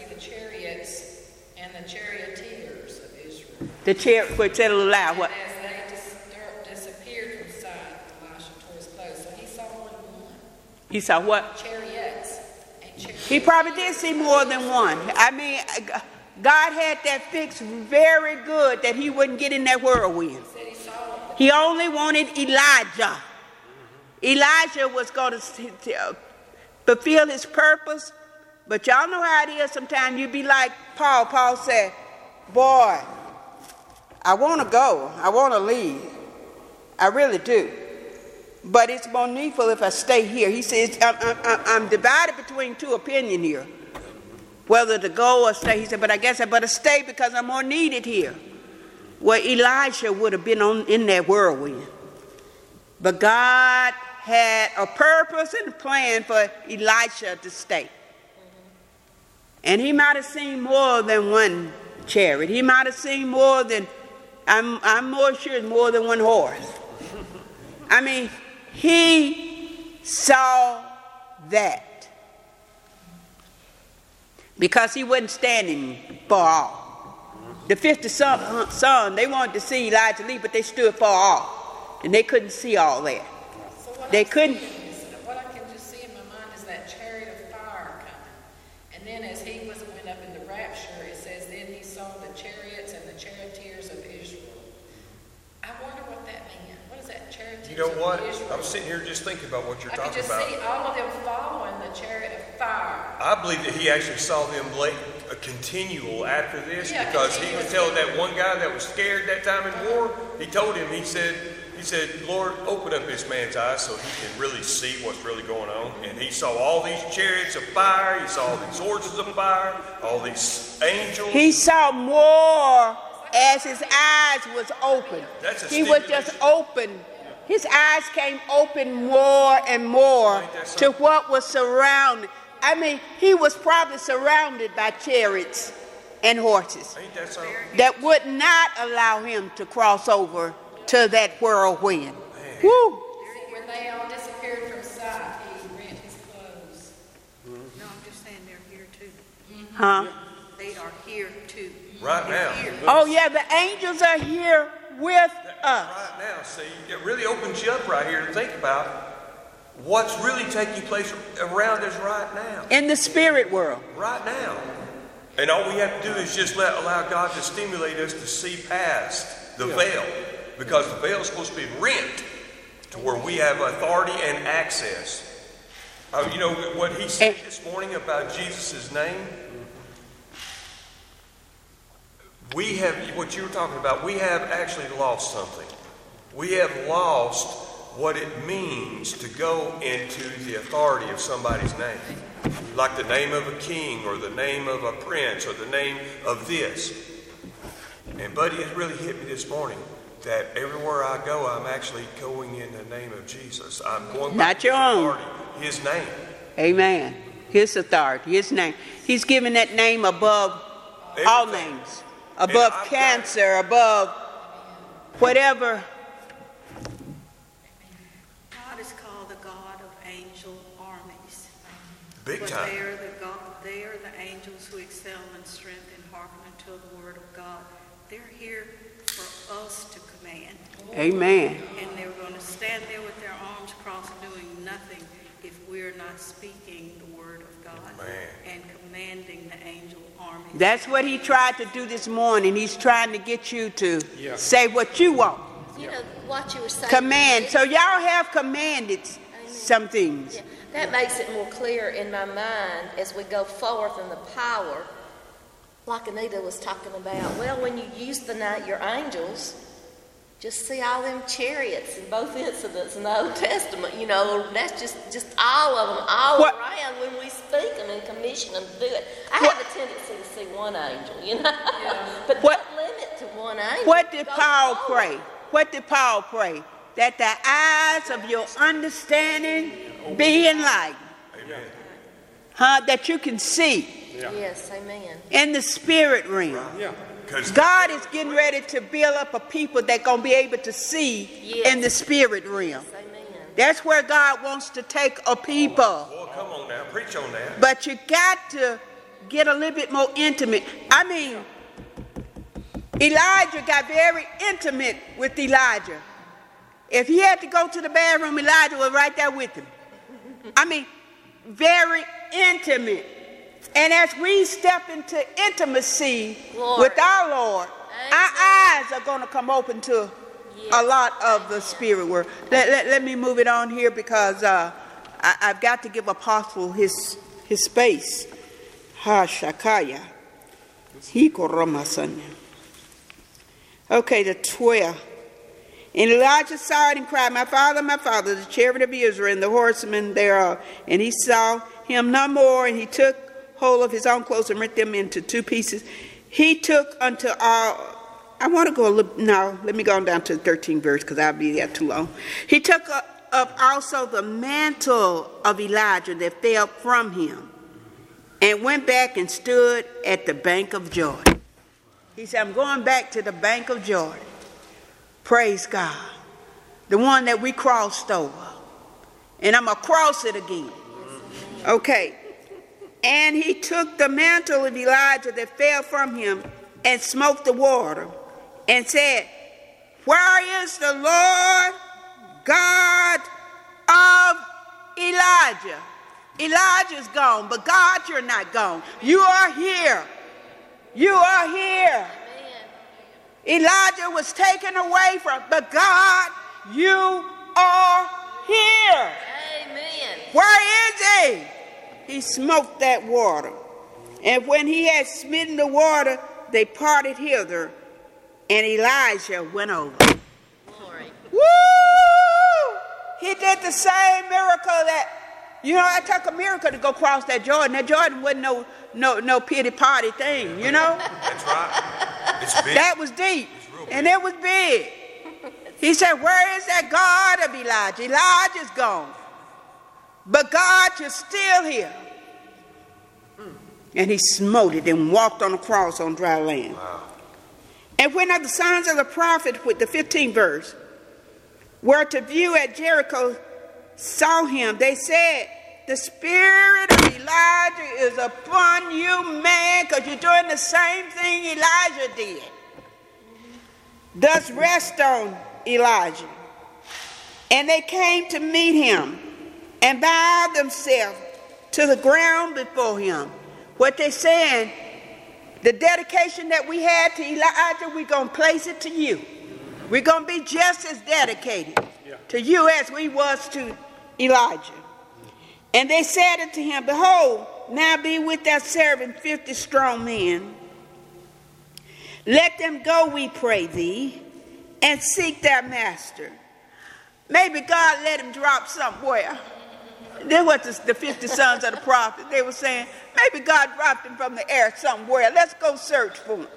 The chariots and the charioteers of Israel. The chariot, wait, say it a little loud. What? As they disappeared from sight, Elisha tore his clothes. So he saw more than one. He saw what? Chariots and chariots. He probably did see more than one. I mean, God had that fixed very good that he wouldn't get in that whirlwind. He only wanted Elijah. Elijah was going to fulfill his purpose. But y'all know how it is sometimes. You be like Paul. Paul said, boy, I want to go. I want to leave. I really do. But it's more needful if I stay here. He says, I'm divided between two opinions here. Whether to go or stay. He said, but I guess I better stay because I'm more needed here. Well, Elijah would have been in that whirlwind. But God had a purpose and a plan for Elisha to stay. And he might have seen more than one chariot. He might have seen more than, I'm more sure it's more than one horse. I mean, he saw that. Because he wasn't standing for all. The 50 son, they wanted to see Elijah leave, but they stood for all. And they couldn't see all that. So they couldn't. What I can just see in my mind is that chariot of fire coming. And then as he went up in the rapture, it says, then he saw the chariots and the charioteers of Israel. I wonder what that meant. What is that, charioteers of Israel? You know what? I'm sitting here just thinking about what you're talking about. I can just see all of them following the chariot of fire. I believe that he actually saw them a continual after this, because he was telling that one guy that was scared that time in war, he told him, he said, Lord, open up this man's eyes so he can really see what's really going on. And he saw all these chariots of fire. He saw these horses of fire, all these angels. He saw more as his eyes was open. He was just open. His eyes came open more and more to what was surrounding. I mean, he was probably surrounded by chariots and horses that would not allow him to cross over to that whirlwind. Woo! When they all disappeared from sight, he rent his clothes. No, I'm just saying they're here too. Huh? They are here too. Right now. Oh yeah, the angels are here with us. Right now, see, it really opens you up right here to think about what's really taking place around us right now. In the spirit world. Right now. And all we have to do is just allow God to stimulate us to see past the veil. Because the veil is supposed to be rent to where we have authority and access. You know what he said this morning about Jesus' name? We have, what you were talking about, we have actually lost something. We have lost what it means to go into the authority of somebody's name. Like the name of a king or the name of a prince or the name of this. And Buddy, it really hit me this morning that everywhere I go, I'm actually going in the name of Jesus. I'm going by Not your own. His name. Amen. His authority, his name. He's given that name above all names. Above cancer, above whatever. God is called the God of angel armies. Big time. They are the angels who excel in strength and hearken unto the word of God. They're here for us to command. Amen. And they're going to stand there with their arms crossed doing nothing if we're not speaking the word of God and commanding the angel army. That's what he tried to do this morning. He's trying to get you to say what you want. You know, what you were saying. Command. So y'all have commanded some things. Yeah. That makes it more clear in my mind as we go forth in the power, like Anita was talking about. Well, when you use your angels, just see all them chariots in both incidents in the Old Testament. You know, that's just all of them, around when we speak them and commission them to do it. I have a tendency to see one angel, you know, but don't limit to one angel. What did Paul pray? What did Paul pray? That the eyes of your understanding be enlightened. Amen. That you can see. Yes, amen. In the spirit realm. God is getting ready to build up a people that going to be able to see in the spirit realm. Amen. That's where God wants to take a people. Boy, come on now, preach on that. But you got to get a little bit more intimate. I mean, Elijah got very intimate with Elijah. If he had to go to the bathroom, Elijah was right there with him. I mean, very intimate. And as we step into intimacy with our Lord, our eyes are going to come open to a lot of the spirit world. Let me move it on here because I've got to give Apostle his space. Ha Shakaya. Okay, the 12th. And Elijah saw it and cried, my father, the chariot of Israel, and the horsemen thereof. And he saw him no more, and he took hold of his own clothes and rent them into 2 pieces. He took unto all, I want to go a little, no, let me go on down to the 13th verse because I'll be there too long. He took up also the mantle of Elijah that fell from him and went back and stood at the bank of Jordan. He said, I'm going back to the bank of Jordan. Praise God. The one that we crossed over. And I'm going to cross it again. Okay. And he took the mantle of Elijah that fell from him and smote the water and said, where is the Lord God of Elijah? Elijah's gone, but God, you're not gone. You are here. You are here. Elijah was taken away from, but God, you are here. Amen. Where is he? He smote that water. And when he had smitten the water, they parted hither, and Elijah went over. Glory. Woo! He did the same miracle that, you know, it took a miracle to go across that Jordan. That Jordan wasn't no pity party thing, you know? That's right. It's big. That was deep. And it was big. He said, where is that God of Elijah? Elijah's gone. But God, you're still here. And he smote it and walked on the cross on dry land. Wow. And when the sons of the prophet, with the 15th verse, were to view at Jericho, saw him, they said, the spirit of Elijah is upon you, man, because you're doing the same thing Elijah did. Thus rest on Elijah. And they came to meet him and bowed themselves to the ground before him. What they're saying, the dedication that we had to Elijah, we're going to place it to you. We're going to be just as dedicated to you as we was to Elijah. And they said unto him, behold, now be with thy servant 50 strong men. Let them go, we pray thee, and seek their master. Maybe God let him drop somewhere. Then what the 50 sons of the prophet, they were saying, maybe God dropped him from the air somewhere. Let's go search for him.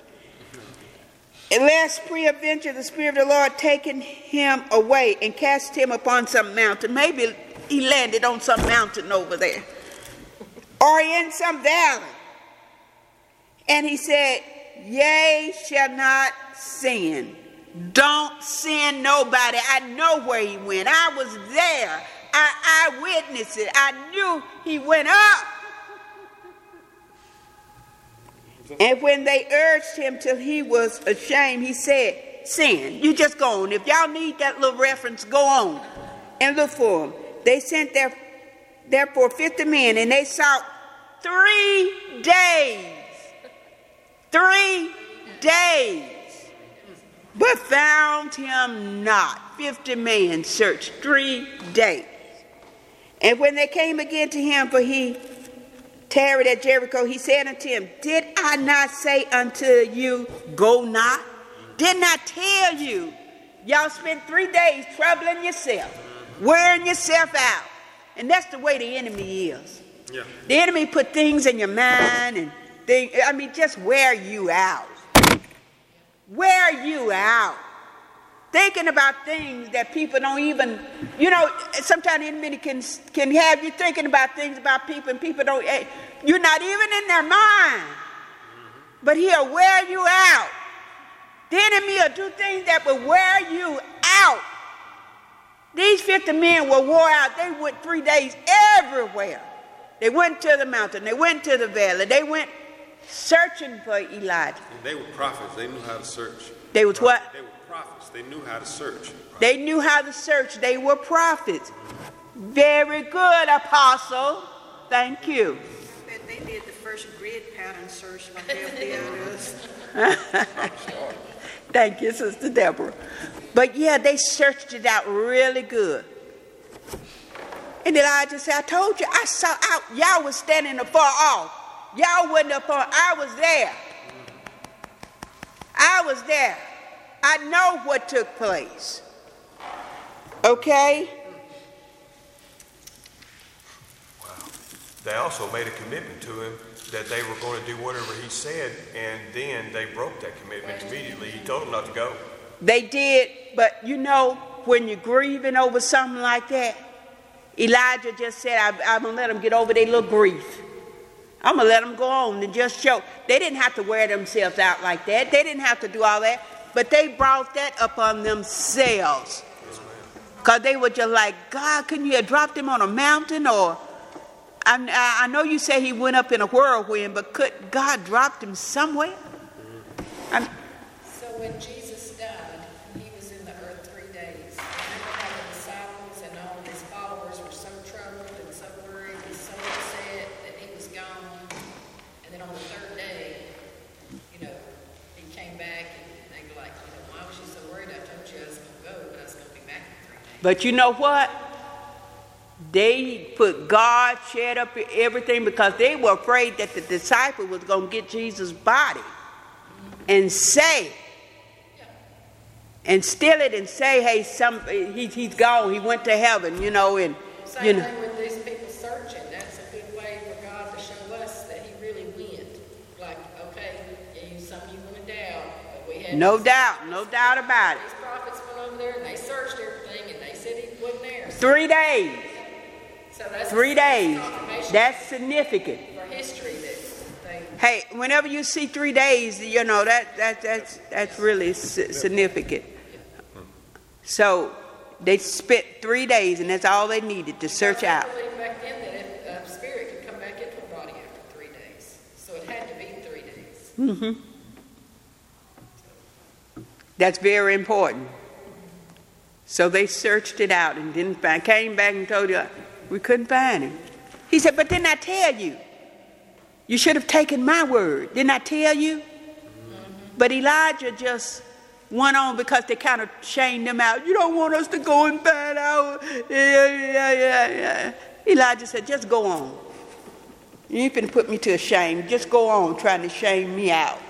Unless peradventure the Spirit of the Lord taken him away and cast him upon some mountain. Maybe he landed on some mountain over there. Or in some valley. And he said, yea, shall not sin. Don't sin nobody. I know where he went. I was there. I witnessed it. I knew he went up. And when they urged him till he was ashamed, he said, sin. You just go on. If y'all need that little reference, go on and look for him. They sent therefore 50 men, and they sought 3 days. 3 days. But found him not. 50 men searched 3 days. And when they came again to him, for he tarried at Jericho, he said unto him, did I not say unto you, go not? Didn't I tell you? Y'all spent 3 days troubling yourself, wearing yourself out. And that's the way the enemy is. Yeah. The enemy put things in your mind and things, just wear you out. Wear you out. Thinking about things that people don't even, sometimes the enemy can have you thinking about things about people and people don't, you're not even in their mind. But he'll wear you out. The enemy will do things that will wear you out. These 50 men were wore out. They went 3 days everywhere. They went to the mountain. They went to the valley. They went searching for Elijah. And they were prophets. They knew how to search. They was what? They were prophets. They knew how to search. They knew how to search. They were prophets. Very good, Apostle. Thank you. I bet they did the first grid pattern search like FBI does. Thank you, Sister Deborah. But yeah, they searched it out really good. And Elijah said, I told you, I saw out. Y'all was standing afar off. Y'all wasn't up on. I was there. I was there. I know what took place. Okay? Wow. They also made a commitment to him that they were going to do whatever he said, and then they broke that commitment immediately. He told them not to go. They did, but you know, when you're grieving over something like that, Elijah just said, I'm going to let them get over their little grief. I'm going to let them go on and just show. They didn't have to wear themselves out like that. They didn't have to do all that. But they brought that upon themselves. Because they were just like, God, couldn't you have dropped him on a mountain? Or, I know you say he went up in a whirlwind, but could God dropped him somewhere? So when Jesus died, he was in the earth 3 days. Remember how the disciples and all his followers were so troubled and so worried and so upset that he was gone. And then on the third day, he came back and they were like, why was you so worried? I told you I was going to go, but I was going to be back in 3 days. But you know what? They put God, shared up everything because they were afraid that the disciple was going to get Jesus' body and say, and steal it and say, hey, he's gone, he went to heaven, and Same thing with these people searching. That's a good way for God to show us that he really went. Like, okay, some of you want to doubt, but we had no doubt about it. These prophets went over there and they searched everything and they said he wasn't there. 3 days. So that's 3 days. confirmation That's significant. for history that they. Hey, whenever you see 3 days, that's really significant. So they spent 3 days, and that's all they needed to search out. I believe back then that a spirit could come back into a body after 3 days. So it had to be 3 days. Mm-hmm. That's very important. So they searched it out and didn't find. Came back and told you we couldn't find him. He said, "But didn't I tell you? You should have taken my word. Didn't I tell you?" Mm-hmm. But Elijah just went on because they kind of shamed him out. You don't want us to go and find out. Yeah. Elijah said, "Just go on. You ain't finna put me to a shame. Just go on trying to shame me out."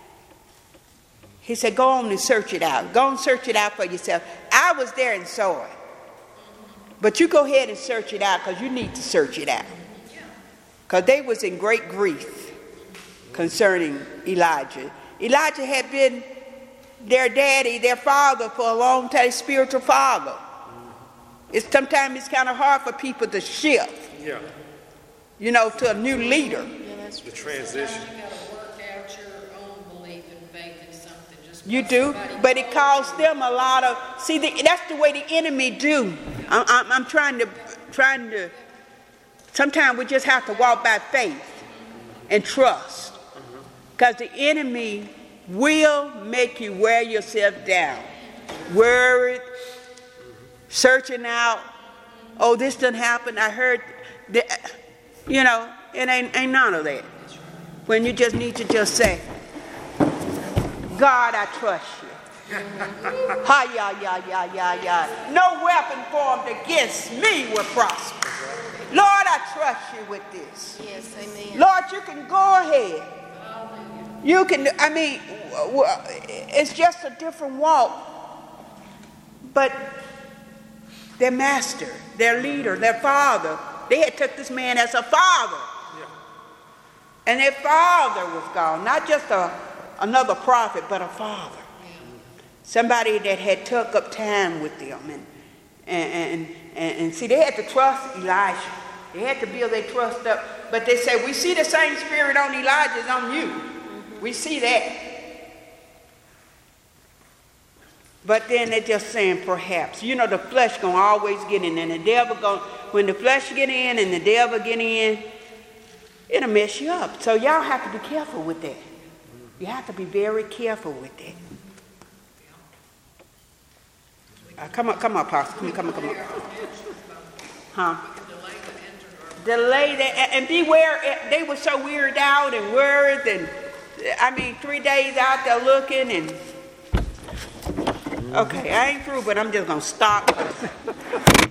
He said, "Go on and search it out. Go and search it out for yourself. I was there and saw it. But you go ahead and search it out because you need to search it out." Because they was in great grief concerning Elijah. Elijah had been their daddy, their father for a long time, spiritual father. Sometimes it's kind of hard for people to shift, to a new leader. The transition. Sometimes you got to work out your own belief and faith in something. You do, but it costs them a lot of. See, that's the way the enemy do. I'm trying to. Sometimes we just have to walk by faith and trust, because the enemy will make you wear yourself down, worried, searching out. Oh, this didn't happen. I heard, it ain't none of that. When you just need to just say, God, I trust you. No weapon formed against me will prosper. Lord, I trust you with this. Yes, amen. Lord, you can go ahead. You can, it's just a different walk. But their master, their leader, their father, they had took this man as a father. And their father was gone. Not just another prophet, but a father. Somebody that had took up time with them. And see, they had to trust Elijah. They had to build their trust up. But they said, we see the same spirit on Elijah as on you. We see that. But then they're just saying perhaps. The flesh gonna always get in. And the devil when the flesh get in and the devil get in, it'll mess you up. So y'all have to be careful with that. You have to be very careful with that. Come on, Pastor. Come on. Huh? Delay that and beware. They were so weirded out and worried, and 3 days out there looking and. Okay, I ain't through, but I'm just gonna stop.